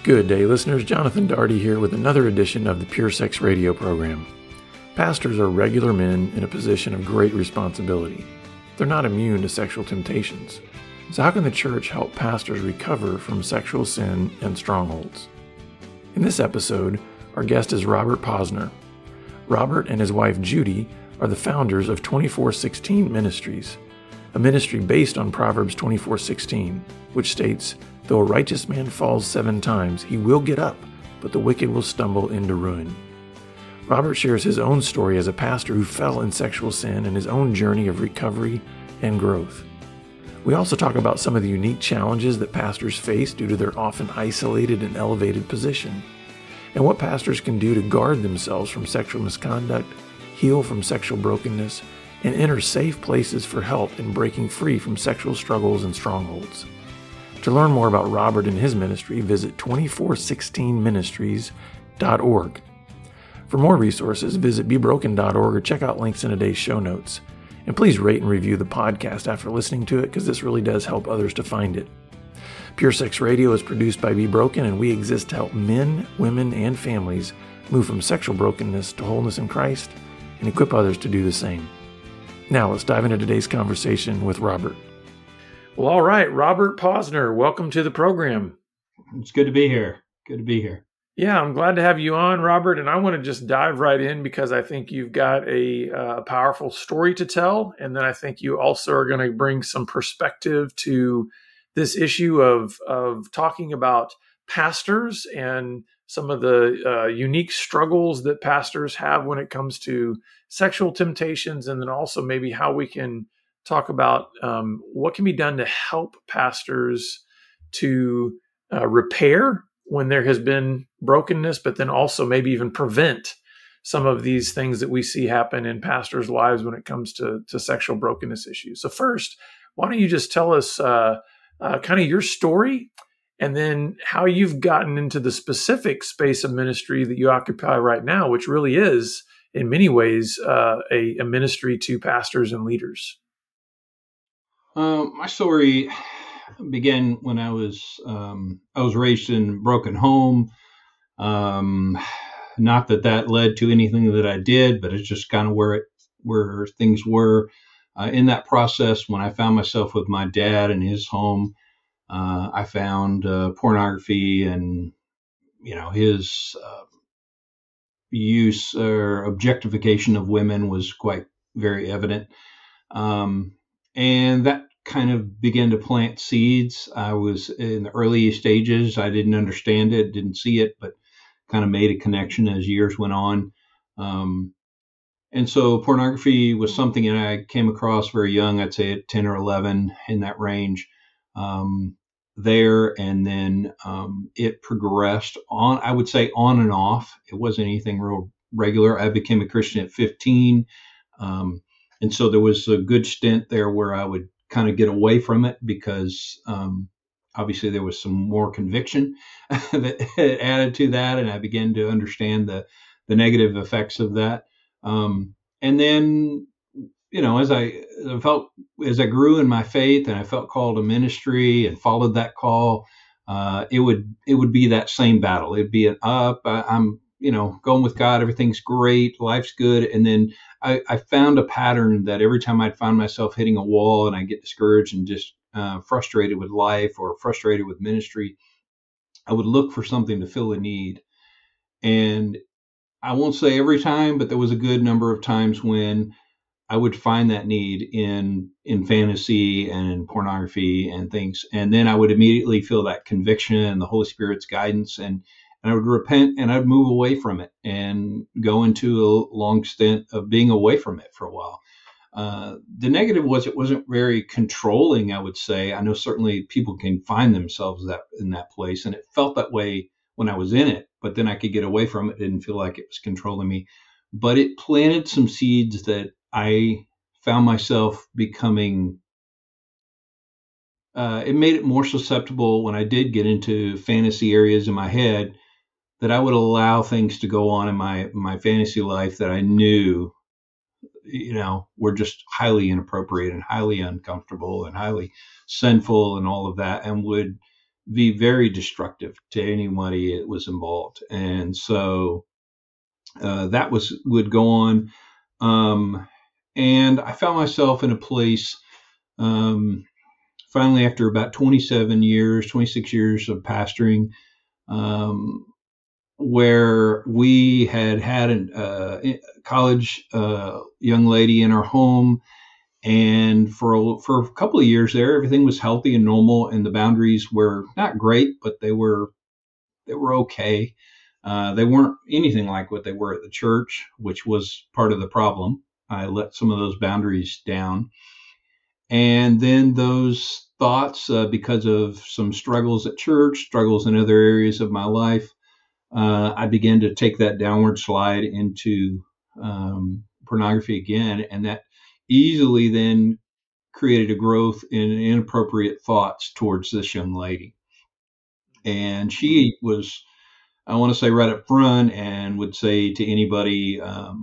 Good day, listeners. Jonathan Daugherty here with another edition of the Pure Sex Radio program. Pastors are regular men in a position of great responsibility. They're not immune to sexual temptations. So how can the church help pastors recover from sexual sin and strongholds? In this episode, our guest is Robert Posner. Robert and his wife Judy are the founders of 2416 Ministries, a ministry based on Proverbs 24:16, which states, "Though a righteous man falls 7 times, he will get up, but the wicked will stumble into ruin." Robert shares his own story as a pastor who fell in sexual sin and his own journey of recovery and growth. We also talk about some of the unique challenges that pastors face due to their often isolated and elevated position, and what pastors can do to guard themselves from sexual misconduct, heal from sexual brokenness, and enter safe places for help in breaking free from sexual struggles and strongholds. To learn more about Robert and his ministry, visit 2416ministries.org. For more resources, visit bebroken.org or check out links in today's show notes. And please rate and review the podcast after listening to it, because this really does help others to find it. Pure Sex Radio is produced by Be Broken, and we exist to help men, women, and families move from sexual brokenness to wholeness in Christ and equip others to do the same. Now let's dive into today's conversation with Robert. Well, all right, Robert Posner, welcome to the program. It's good to be here. Good to be here. Yeah, I'm glad to have you on, Robert, and I want to just dive right in because I think you've got a powerful story to tell, and then I think you also are going to bring some perspective to this issue of talking about pastors and some of the unique struggles that pastors have when it comes to sexual temptations, and then also maybe how we can talk about what can be done to help pastors to repair when there has been brokenness, but then also maybe even prevent some of these things that we see happen in pastors' lives when it comes to sexual brokenness issues. So first, why don't you just tell us kind of your story, and then how you've gotten into the specific space of ministry that you occupy right now, which really is, in many ways, a ministry to pastors and leaders. My story began when I was raised in a broken home. Not that led to anything that I did, but it's just kind of where things were in that process. When I found myself with my dad in his home, I found pornography, and his use or objectification of women was quite very evident. And that kind of began to plant seeds. I was in the early stages. I didn't understand it, didn't see it, but kind of made a connection as years went on. And so pornography was something that I came across very young, I'd say at 10 or 11, in that range there. And then it progressed on, I would say on and off. It wasn't anything real regular. I became a Christian at 15. And so there was a good stint there where I would kind of get away from it because obviously there was some more conviction that added to that. And I began to understand the negative effects of that. And then, as I grew in my faith and I felt called to ministry and followed that call, it would be that same battle. It'd be I'm going with God, everything's great, life's good. And then I found a pattern that every time I'd find myself hitting a wall and I get discouraged and just frustrated with life or frustrated with ministry, I would look for something to fill a need. And I won't say every time, but there was a good number of times when I would find that need in fantasy and in pornography and things. And then I would immediately feel that conviction and the Holy Spirit's guidance, and I would repent and I'd move away from it and go into a long stint of being away from it for a while. The negative was it wasn't very controlling, I would say. I know certainly people can find themselves in that place, and it felt that way when I was in it, but then I could get away from it. It didn't feel like it was controlling me. But it planted some seeds that I found myself becoming, it made it more susceptible when I did get into fantasy areas in my head, that I would allow things to go on in my fantasy life that I knew, were just highly inappropriate and highly uncomfortable and highly sinful and all of that, and would be very destructive to anybody that was involved. And so that would go on. And I found myself in a place, finally, after about 26 years of pastoring, where we had a college young lady in our home. And for a couple of years there, everything was healthy and normal, and the boundaries were not great, but they were okay. They weren't anything like what they were at the church, which was part of the problem. I let some of those boundaries down. And then those thoughts, because of some struggles at church, struggles in other areas of my life, I began to take that downward slide into pornography again. And that easily then created a growth in inappropriate thoughts towards this young lady. And she was, I want to say, right up front, and would say to anybody,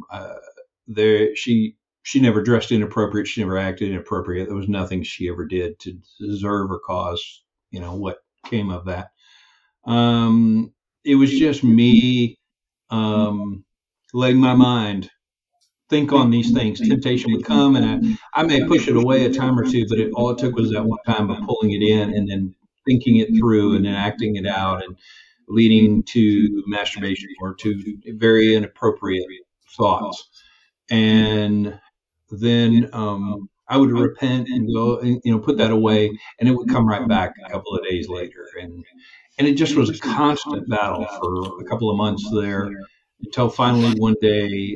she never dressed inappropriate. She never acted inappropriate. There was nothing she ever did to deserve or cause, what came of that. It was just me letting my mind think on these things. Temptation would come, and I may push it away a time or two, but all it took was that one time of pulling it in and then thinking it through and then acting it out, and leading to masturbation or to very inappropriate thoughts. And then I would repent and go and put that away, and it would come right back a couple of days later. And it just was a constant battle for a couple of months there, until finally one day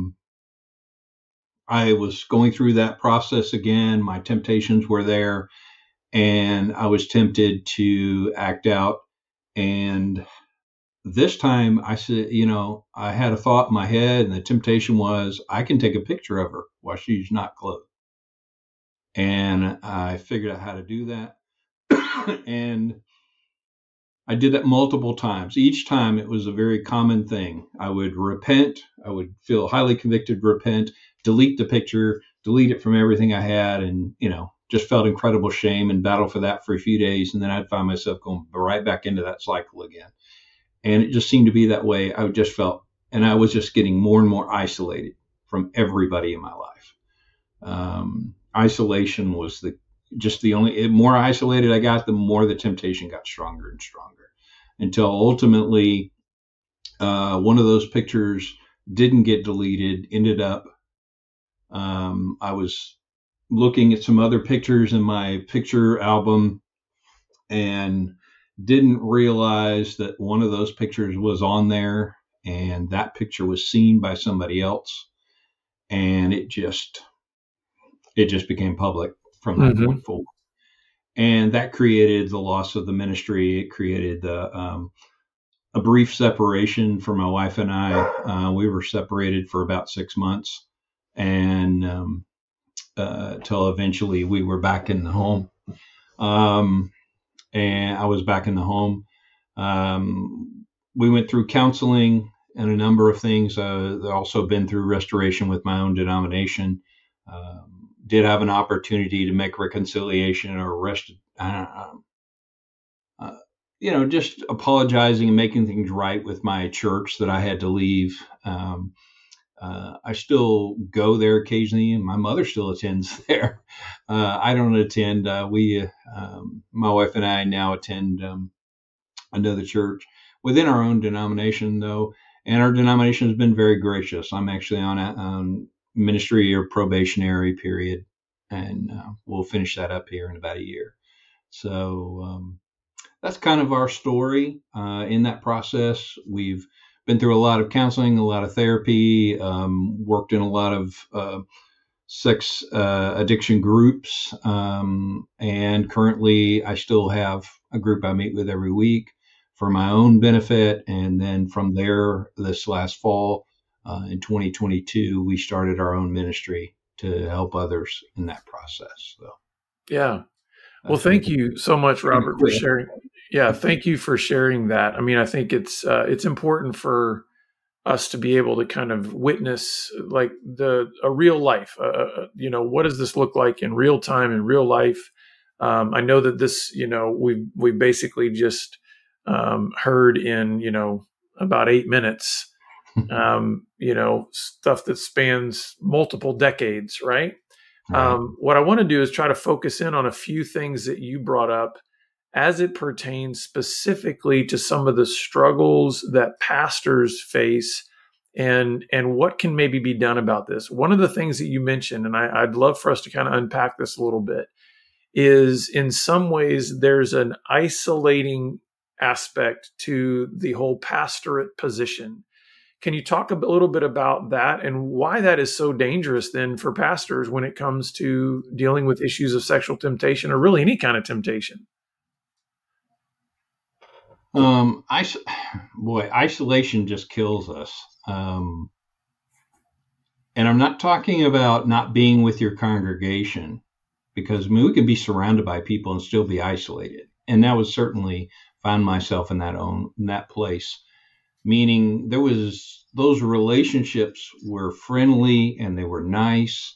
I was going through that process again. My temptations were there, and I was tempted to act out. And this time I said, I had a thought in my head, and the temptation was, I can take a picture of her while she's not clothed. And I figured out how to do that. And I did that multiple times. Each time it was a very common thing. I would repent. I would feel highly convicted, repent, delete the picture, delete it from everything I had, and, just felt incredible shame and battle for that for a few days. And then I'd find myself going right back into that cycle again. And it just seemed to be that way. I just felt, and I was just getting more and more isolated from everybody in my life. Isolation was the more isolated I got, the more the temptation got stronger and stronger, until ultimately one of those pictures didn't get deleted. Ended up, I was looking at some other pictures in my picture album and didn't realize that one of those pictures was on there, and that picture was seen by somebody else, and it just became public from that point forward. And that created the loss of the ministry. It created a brief separation for my wife and I. We were separated for about 6 months, and till eventually we were back in the home. And I was back in the home. We went through counseling and a number of things. I've also been through restoration with my own denomination. Did have an opportunity to make reconciliation or just apologizing and making things right with my church that I had to leave. I still go there occasionally, and my mother still attends there. I don't attend. My wife and I now attend another church within our own denomination, though, and our denomination has been very gracious. I'm actually on a ministry or probationary period, and we'll finish that up here in about a year. So that's kind of our story. In that process, we've been through a lot of counseling, a lot of therapy, worked in a lot of sex addiction groups, and currently I still have a group I meet with every week for my own benefit. And then from there, this last fall, in 2022, we started our own ministry to help others in that process. So, yeah. Well, thank you so much, Robert, for sharing. Yeah, thank you for sharing that. I mean, I think it's important for us to be able to kind of witness like a real life. What does this look like in real time, in real life? I know that this, we basically just heard in, about 8 minutes, stuff that spans multiple decades, right? Right. What I want to do is try to focus in on a few things that you brought up as it pertains specifically to some of the struggles that pastors face and what can maybe be done about this. One of the things that you mentioned, and I'd love for us to kind of unpack this a little bit, is in some ways there's an isolating aspect to the whole pastorate position. Can you talk a little bit about that and why that is so dangerous then for pastors when it comes to dealing with issues of sexual temptation or really any kind of temptation? Isolation just kills us. And I'm not talking about not being with your congregation, because we can be surrounded by people and still be isolated. And that was certainly found myself in that place, meaning those relationships were friendly and they were nice.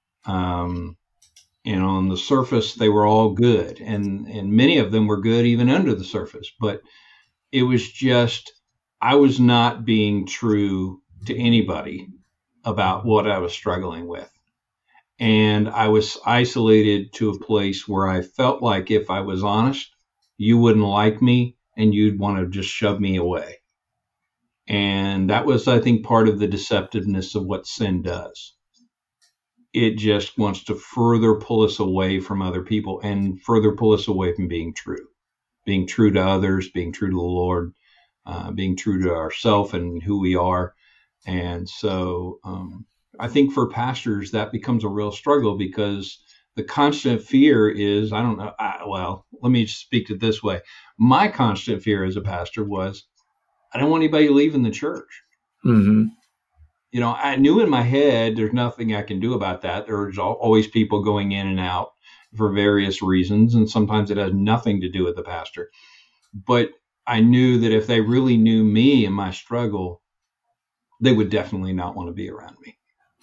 And on the surface, they were all good. And many of them were good even under the surface. But it was just, I was not being true to anybody about what I was struggling with. And I was isolated to a place where I felt like if I was honest, you wouldn't like me and you'd want to just shove me away. And that was, I think, part of the deceptiveness of what sin does. It just wants to further pull us away from other people and further pull us away from being true to others, being true to the Lord, being true to ourselves and who we are. And so I think for pastors, that becomes a real struggle, because the constant fear is, let me speak it this way. My constant fear as a pastor was, I don't want anybody leaving the church. Mm-hmm. I knew in my head, there's nothing I can do about that. There's always people going in and out for various reasons, and sometimes it has nothing to do with the pastor. But I knew that if they really knew me and my struggle, they would definitely not want to be around me.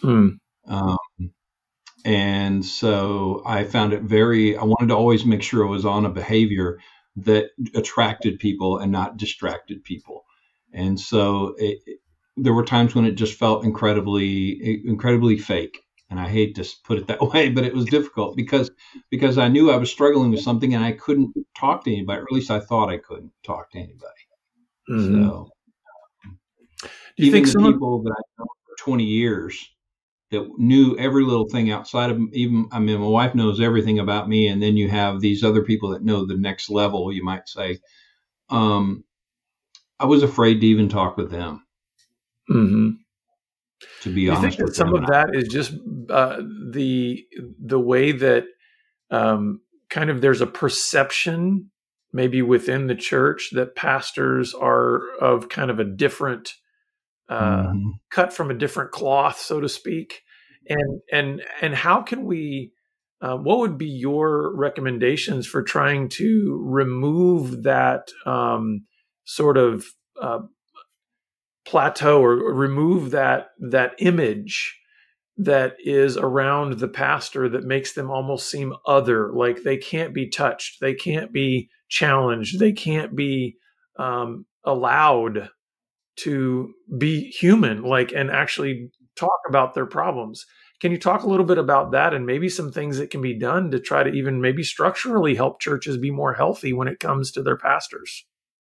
And so I found it I wanted to always make sure I was on a behavior that attracted people and not distracted people. And so there were times when it just felt incredibly fake. And I hate to put it that way, but it was difficult because I knew I was struggling with something and I couldn't talk to anybody, or at least I thought I couldn't talk to anybody. Mm-hmm. So do you think the people that I've known for 20 years that knew every little thing outside of my wife knows everything about me. And then you have these other people that know the next level, you might say. I was afraid to even talk with them. Mm-hmm. To be honest, I think that some of that is just the way that kind of there's a perception maybe within the church that pastors are of kind of a different cut from a different cloth, so to speak. And how can we? What would be your recommendations for trying to remove that sort of plateau or remove that image that is around the pastor that makes them almost seem other, like they can't be touched, they can't be challenged, they can't be allowed to be human, and actually talk about their problems. Can you talk a little bit about that and maybe some things that can be done to try to even maybe structurally help churches be more healthy when it comes to their pastors?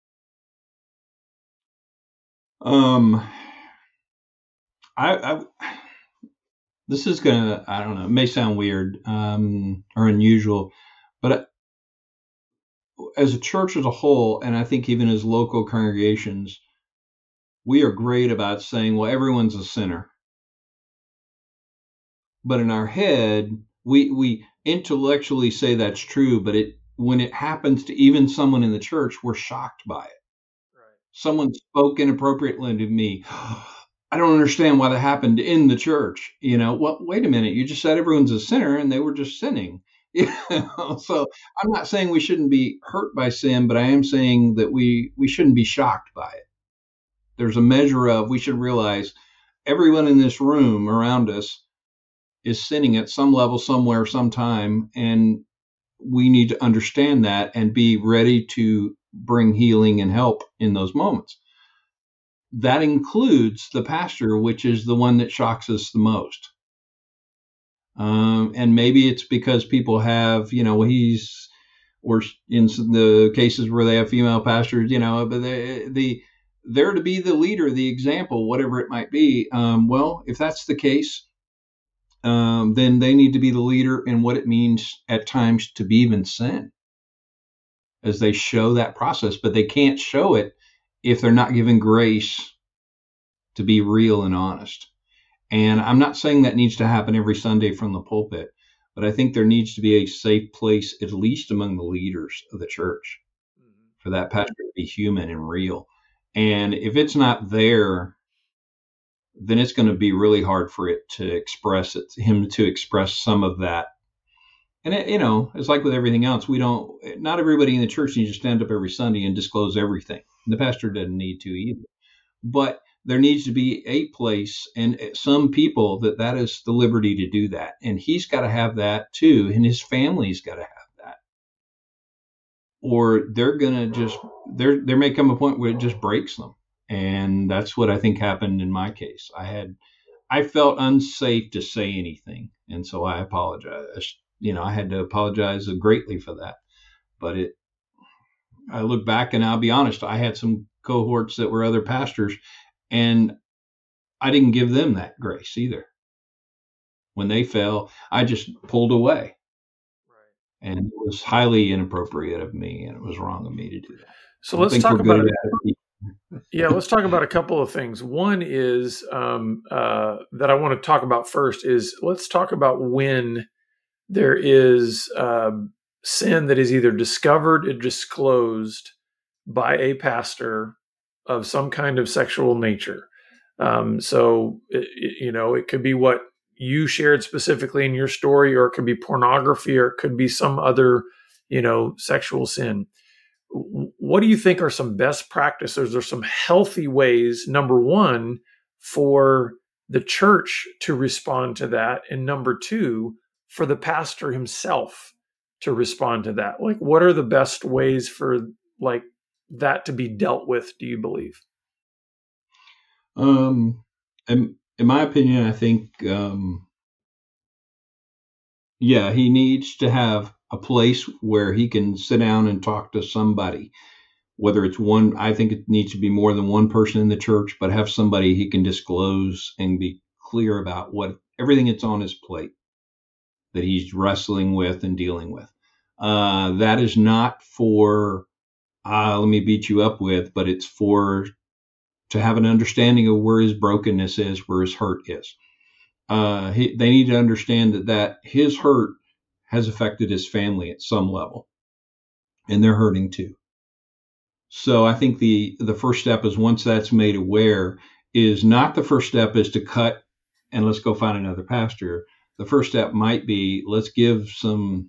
This is gonna, I don't know, it may sound weird or unusual, but as a church as a whole, and I think even as local congregations, we are great about saying, well, everyone's a sinner. But in our head, we intellectually say that's true, but when it happens to even someone in the church, we're shocked by it. Right. Someone spoke inappropriately to me. I don't understand why that happened in the church. Well, wait a minute. You just said everyone's a sinner and they were just sinning. So I'm not saying we shouldn't be hurt by sin, but I am saying that we shouldn't be shocked by it. There's a measure of, we should realize everyone in this room around us is sinning at some level, somewhere, sometime. And we need to understand that and be ready to bring healing and help in those moments. That includes the pastor, which is the one that shocks us the most. And maybe it's because people have, or in the cases where they have female pastors, but they're to be the leader, the example, whatever it might be. Well, if that's the case, then they need to be the leader in what it means at times to be even sin, as they show that process. But they can't show it if they're not given grace to be real and honest. And I'm not saying that needs to happen every Sunday from the pulpit, but I think there needs to be a safe place, at least among the leaders of the church, for that pastor to be human and real. And if it's not there, then it's going to be really hard for it to express it, him to express some of that. And it's like with everything else. Not everybody in the church needs to stand up every Sunday and disclose everything. The pastor doesn't need to either. But there needs to be a place and some people that is the liberty to do that. And he's got to have that too. And his family's got to have that. Or they're going to there may come a point where it just breaks them. And that's what I think happened in my case. I felt unsafe to say anything. And so I apologized. I had to apologize greatly for that. But I look back and I'll be honest, I had some cohorts that were other pastors, and I didn't give them that grace either. When they fell, I just pulled away. Right. And it was highly inappropriate of me, and it was wrong of me to do that. So let's talk about it. Yeah, let's talk about a couple of things. One is that I want to talk about first is let's talk about when there is sin that is either discovered or disclosed by a pastor of some kind of sexual nature. So, it could be what you shared specifically in your story, or it could be pornography, or it could be some other, sexual sin. What do you think are some best practices or some healthy ways, number one, for the church to respond to that? And number two, for the pastor himself to respond to that? Like, what are the best ways for that to be dealt with, do you believe? In my opinion, I think, he needs to have a place where he can sit down and talk to somebody, whether it's one. I think it needs to be more than one person in the church, but have somebody he can disclose and be clear about everything that's on his plate that he's wrestling with and dealing with. That is not for, let me beat you up with, but it's to have an understanding of where his brokenness is, where his hurt is. They need to understand that his hurt has affected his family at some level, and they're hurting too. So I think the first step is, once that's made aware, is not the first step is to cut and let's go find another pastor. The first step might be, let's give some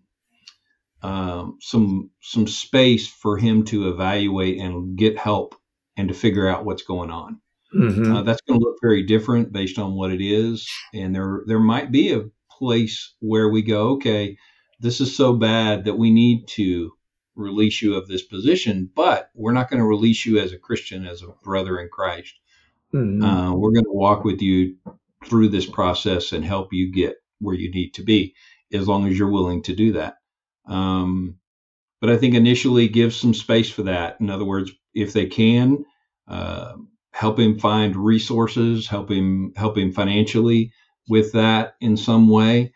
space for him to evaluate and get help and to figure out what's going on. Mm-hmm. That's going to look very different based on what it is. And there might be a place where we go, okay, this is so bad that we need to release you of this position, but we're not going to release you as a Christian, as a brother in Christ. Mm-hmm. We're going to walk with you through this process and help you get where you need to be, as long as you're willing to do that. But I think initially give some space for that. In other words, if they can, help him find resources, help him financially with that in some way.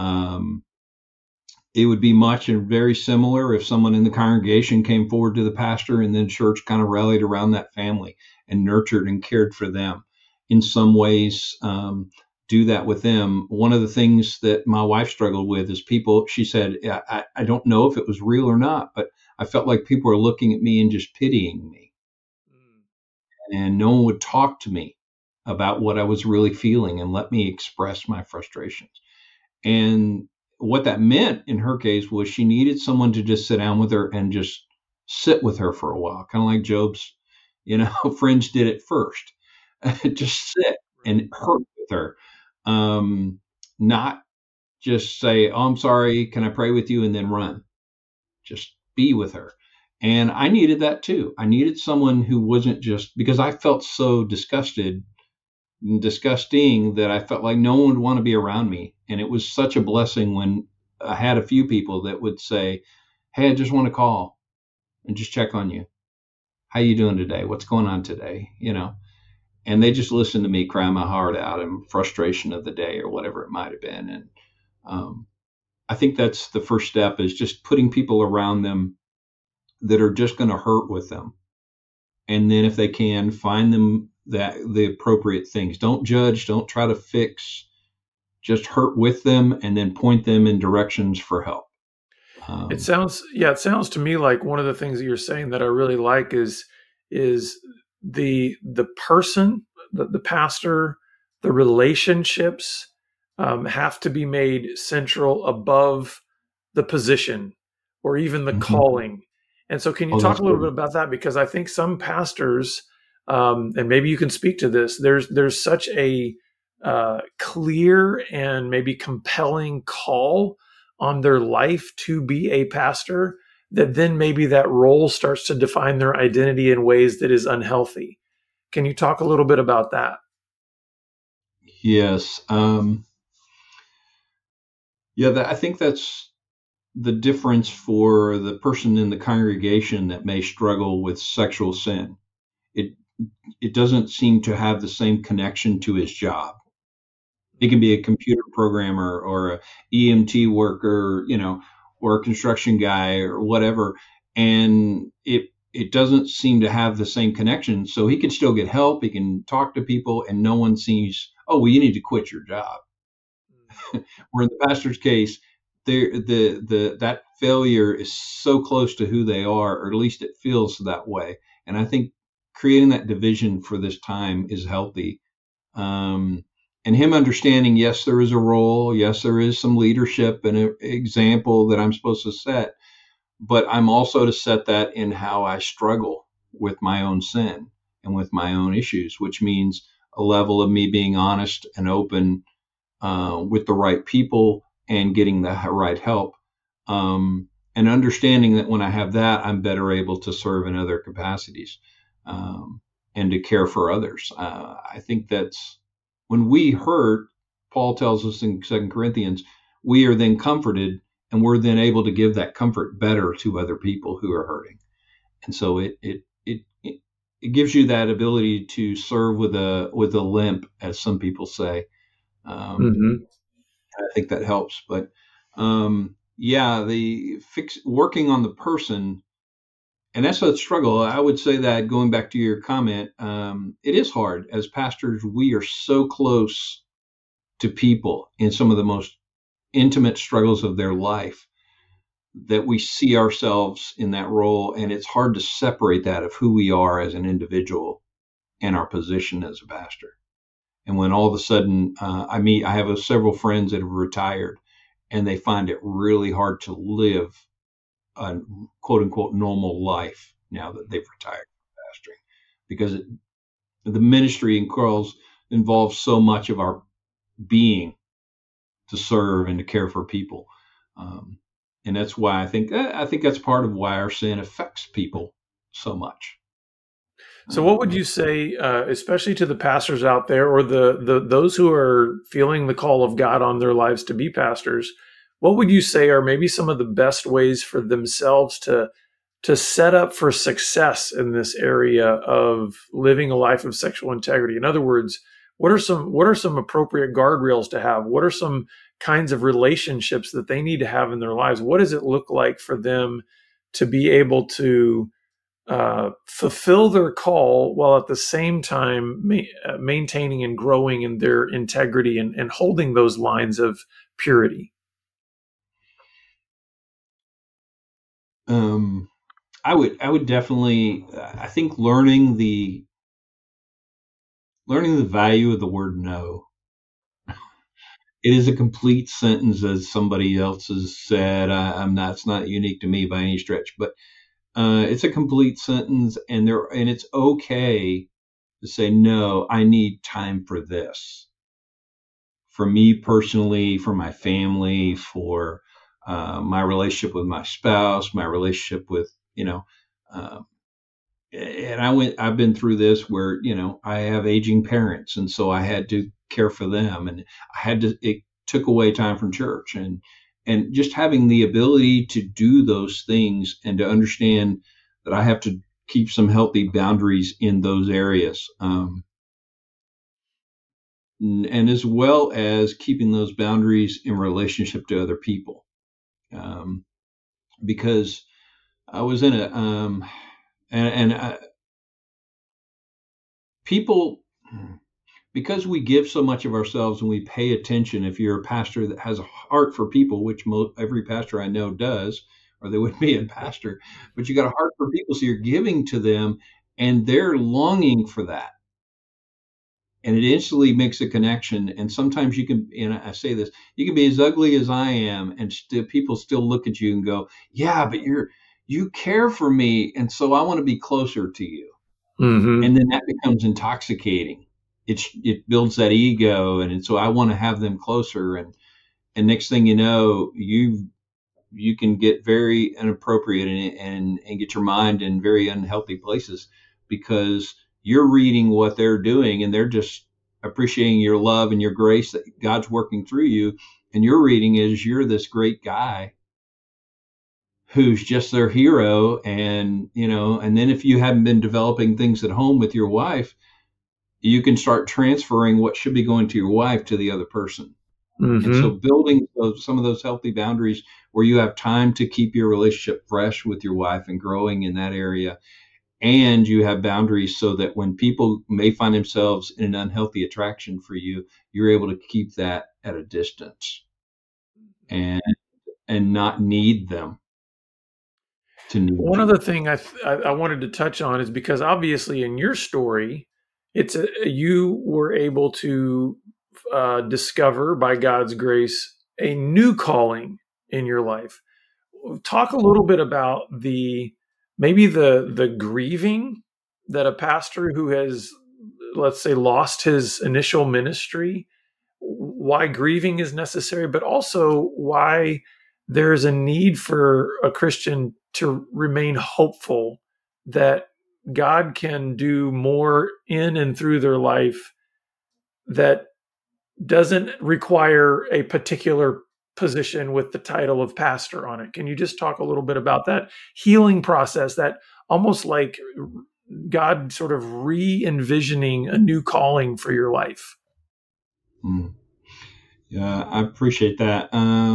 It would be much and very similar if someone in the congregation came forward to the pastor, and then church kind of rallied around that family and nurtured and cared for them. In some ways, do that with them. One of the things that my wife struggled with is she said, I don't know if it was real or not, but I felt like people were looking at me and just pitying me. And no one would talk to me about what I was really feeling and let me express my frustrations. And what that meant in her case was she needed someone to just sit down with her and just sit with her for a while, kind of like Job's, friends did it first. Just sit and hurt with her. Not just say, oh, I'm sorry, can I pray with you, and then run. just be with her. And I needed that too. I needed someone who wasn't just, because I felt so disgusted and disgusting that I felt like no one would want to be around me. And it was such a blessing when I had a few people that would say, "Hey, I just want to call and just check on you. How you doing today? What's going on today?" And they just listened to me cry my heart out and frustration of the day or whatever it might have been. And um, I think that's the first step, is just putting people around them that are just going to hurt with them. And then if they can, find them the appropriate things. Don't judge, don't try to fix, just hurt with them and then point them in directions for help. It sounds to me like one of the things that you're saying that I really like is the person, the pastor, the relationships have to be made central above the position or even the calling. And so, can you talk a little bit about that? Because I think some pastors, and maybe you can speak to this, there's such a clear and maybe compelling call on their life to be a pastor, that then maybe that role starts to define their identity in ways that is unhealthy. Can you talk a little bit about that? Yes. I think that's the difference for the person in the congregation that may struggle with sexual sin. It doesn't seem to have the same connection to his job. He can be a computer programmer or a EMT worker, or a construction guy or whatever, and it doesn't seem to have the same connection. So he can still get help. He can talk to people, and no one sees, "Oh, well, you need to quit your job." Where in the pastor's case, that failure is so close to who they are, or at least it feels that way. And I think creating that division for this time is healthy. And him understanding, yes, there is a role. Yes, there is some leadership and an example that I'm supposed to set. But I'm also to set that in how I struggle with my own sin and with my own issues, which means a level of me being honest and open with the right people and getting the right help. And understanding that when I have that, I'm better able to serve in other capacities and to care for others. I think that's when we hurt, Paul tells us in 2 Corinthians, we are then comforted, and we're then able to give that comfort better to other people who are hurting. And so it gives you that ability to serve with a limp, as some people say. I think that helps. But working on the person, and that's a struggle. I would say that, going back to your comment, it is hard. As pastors, we are so close to people in some of the most intimate struggles of their life that we see ourselves in that role. And it's hard to separate that of who we are as an individual and our position as a pastor. And when all of a sudden I have several friends that have retired, and they find it really hard to live a quote unquote normal life now that they've retired from pastoring, because the ministry involves so much of our being to serve and to care for people. And that's why I think that's part of why our sin affects people so much. So what would you say, especially to the pastors out there, or those who are feeling the call of God on their lives to be pastors, what would you say are maybe some of the best ways for themselves to set up for success in this area of living a life of sexual integrity? In other words, what are some appropriate guardrails to have? What are some kinds of relationships that they need to have in their lives? What does it look like for them to be able to fulfill their call while at the same time maintaining and growing in their integrity and holding those lines of purity? I would definitely, I think learning the value of the word no. It is a complete sentence, as somebody else has said. It's not unique to me by any stretch, but it's a complete sentence, and it's okay to say, no, I need time for this. For me personally, for my family, for my relationship with my spouse, my relationship with, uh, and I've been through this where, I have aging parents. And so I had to care for them, and it took away time from church, and just having the ability to do those things and to understand that I have to keep some healthy boundaries in those areas. And as well as keeping those boundaries in relationship to other people. Because I was in and people, because we give so much of ourselves and we pay attention. If you're a pastor that has a heart for people, which every pastor I know does, or they wouldn't be a pastor, but you got a heart for people, so you're giving to them, and they're longing for that. And it instantly makes a connection. And sometimes you can, and I say this, you can be as ugly as I am, and people still look at you and go, "Yeah, but you care for me, and so I want to be closer to you." Mm-hmm. And then that becomes intoxicating. It builds that ego, and so I want to have them closer. And next thing you know, you can get very inappropriate and get your mind in very unhealthy places, because you're reading what they're doing, and they're just appreciating your love and your grace that God's working through you. And you're reading is you're this great guy who's just their hero. And, and then if you haven't been developing things at home with your wife, you can start transferring what should be going to your wife to the other person. Mm-hmm. And so building some of those healthy boundaries where you have time to keep your relationship fresh with your wife and growing in that area. And you have boundaries so that when people may find themselves in an unhealthy attraction for you, you're able to keep that at a distance and not need them to need One you. other thing I wanted to touch on is because obviously in your story, you were able to discover by God's grace a new calling in your life. Talk a little bit about maybe the grieving that a pastor who has, let's say, lost his initial ministry, why grieving is necessary, but also why there is a need for a Christian to remain hopeful that God can do more in and through their life that doesn't require a particular position with the title of pastor on it. Can you just talk a little bit about that healing process, that almost like God sort of re-envisioning a new calling for your life? Yeah, I appreciate that.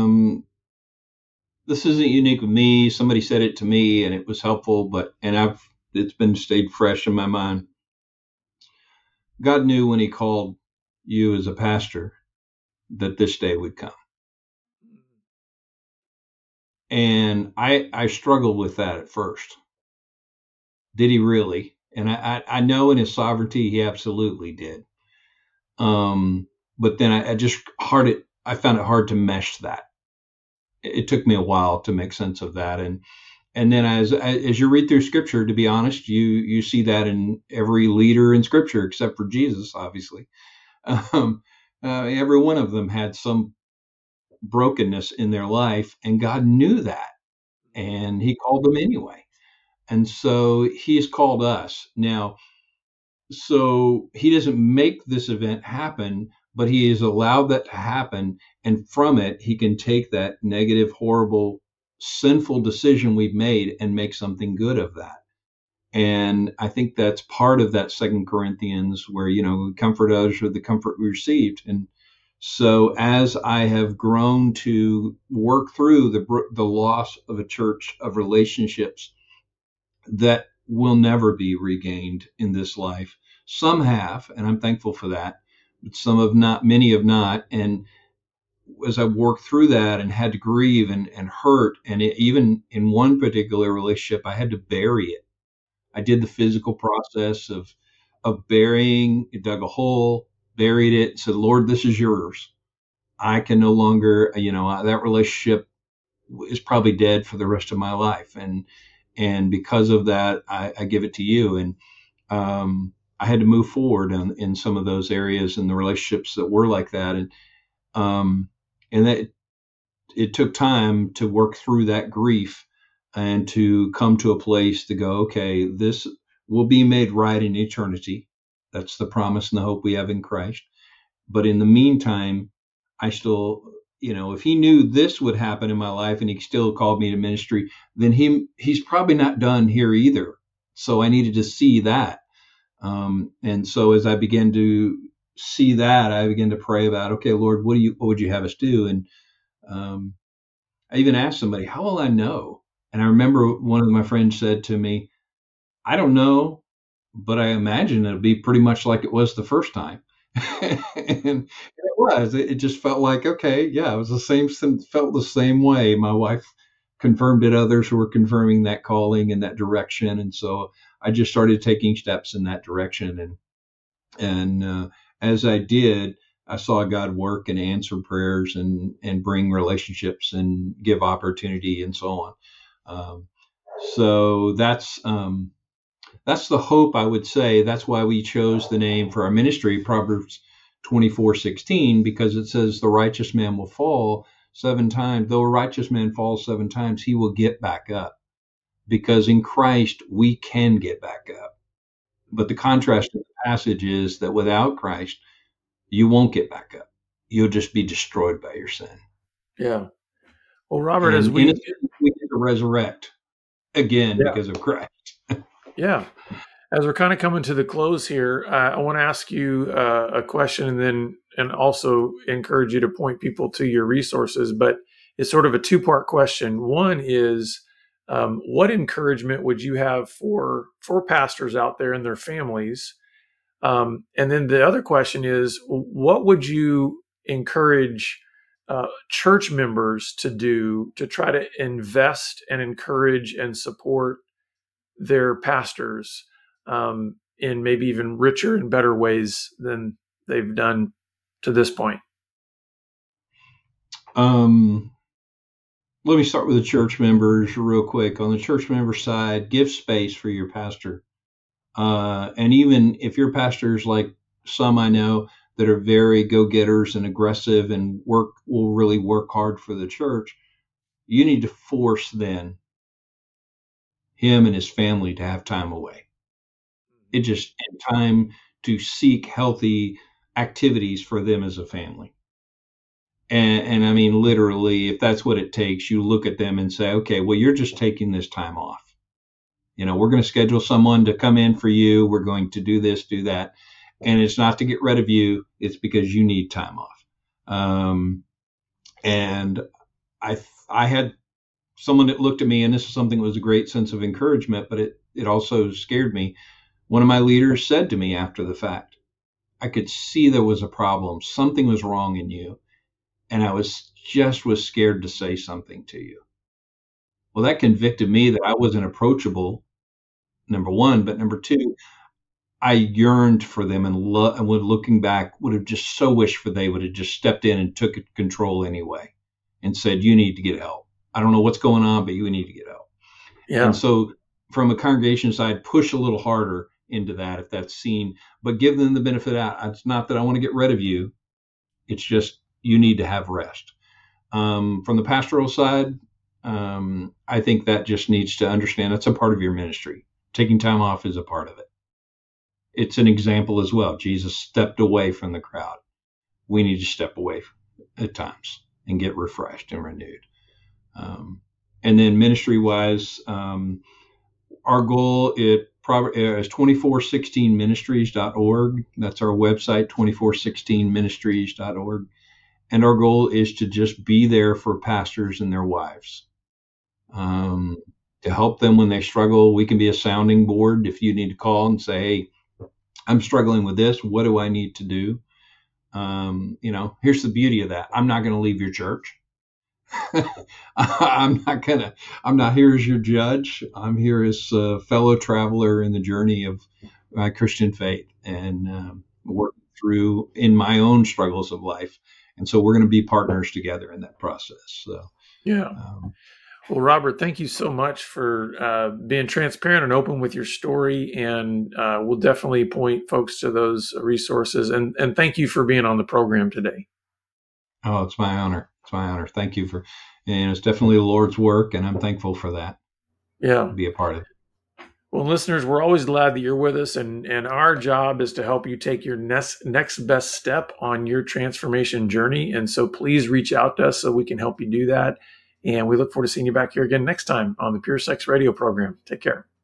This isn't unique with me. Somebody said it to me and it was helpful, it's been stayed fresh in my mind. God knew when he called you as a pastor that this day would come. And I struggled with that at first. Did he really? And I know in his sovereignty, he absolutely did. But then I found it hard to mesh that. It took me a while to make sense of that. And then as you read through scripture, to be honest, you see that in every leader in scripture, except for Jesus, obviously. Every one of them had some brokenness in their life, and God knew that, and he called them anyway. And so he's called us now. So he doesn't make this event happen, but he has allowed that to happen. And from it, he can take that negative, horrible, sinful decision we've made and make something good of that. And I think that's part of that Second Corinthians where, we comfort others with the comfort we received. And so as I have grown to work through the loss of a church, of relationships that will never be regained in this life. Some have, and I'm thankful for that, but some have not, many have not. And as I worked through that and had to grieve and hurt, and even in one particular relationship, I had to bury it. I did the physical process of burying, dug a hole, buried it, said, Lord, this is yours. I can no longer, that relationship is probably dead for the rest of my life. And because of that, I give it to you. And I had to move forward in some of those areas and the relationships that were like that. And that it took time to work through that grief and to come to a place to go, okay, this will be made right in eternity. That's the promise and the hope we have in Christ. But in the meantime, I still, if he knew this would happen in my life and he still called me to ministry, then he's probably not done here either. So I needed to see that. And so as I began to see that, I began to pray about, okay, Lord, what would you have us do? And I even asked somebody, how will I know? And I remember one of my friends said to me, I don't know, but I imagine it'll be pretty much like it was the first time. And it was. It just felt like, okay, yeah, it was the same. Felt the same way. My wife confirmed it. Others were confirming that calling in that direction, and so I just started taking steps in that direction. And as I did, I saw God work and answer prayers and bring relationships and give opportunity and so on. So that's the hope, I would say. That's why we chose the name for our ministry, Proverbs 24:16, because it says the righteous man will fall 7 times. Though a righteous man falls 7 times, he will get back up. Because in Christ, we can get back up. But the contrast of the passage is that without Christ, you won't get back up. You'll just be destroyed by your sin. Yeah. Well, Robert, as we get to resurrect again because of Christ. Yeah. As we're kind of coming to the close here, I want to ask you a question and also encourage you to point people to your resources, but it's sort of a 2-part question. One is, what encouragement would you have for pastors out there and their families? And then the other question is, what would you encourage church members to do to try to invest and encourage and support their pastors in maybe even richer and better ways than they've done to this point? Let me start with the church members real quick. On the church member side, give space for your pastor. And even if your pastor's like some I know that are very go-getters and aggressive and will really work hard for the church, you need to force then him and his family to have time away. It just time to seek healthy activities for them as a family. And I mean, literally, if that's what it takes, you look at them and say, okay, well, you're just taking this time off. We're going to schedule someone to come in for you. We're going to do this, do that. And it's not to get rid of you. It's because you need time off. And I had someone that looked at me, and this is something that was a great sense of encouragement, but it also scared me. One of my leaders said to me after the fact, I could see there was a problem. Something was wrong in you. And I was scared to say something to you. Well, that convicted me that I wasn't approachable, number one, but number two, I yearned for them and when looking back, would have just so wished they would have just stepped in and took control anyway and said, you need to get help. I don't know what's going on, but you need to get help. Yeah. And so from a congregation side, push a little harder into that if that's seen, but give them the benefit out. It's not that I want to get rid of you. It's just you need to have rest. From the pastoral side, I think that just needs to understand that's a part of your ministry. Taking time off is a part of it. It's an example as well. Jesus stepped away from the crowd. We need to step away at times and get refreshed and renewed. And then ministry-wise, our goal is 2416ministries.org. That's our website, 2416ministries.org. And our goal is to just be there for pastors and their wives, to help them when they struggle. We can be a sounding board if you need to call and say, hey, I'm struggling with this. What do I need to do? Here's the beauty of that. I'm not going to leave your church. I'm not here as your judge. I'm here as a fellow traveler in the journey of my Christian faith and working through in my own struggles of life. And so we're going to be partners together in that process. So, yeah. Well, Robert, thank you so much for being transparent and open with your story. And we'll definitely point folks to those resources. And thank you for being on the program today. Oh, it's my honor. It's my honor. Thank you and it's definitely the Lord's work, and I'm thankful for that. Yeah. To be a part of it. Well, listeners, we're always glad that you're with us, and our job is to help you take your next best step on your transformation journey. And so please reach out to us so we can help you do that. And we look forward to seeing you back here again next time on the Pure Sex Radio program. Take care.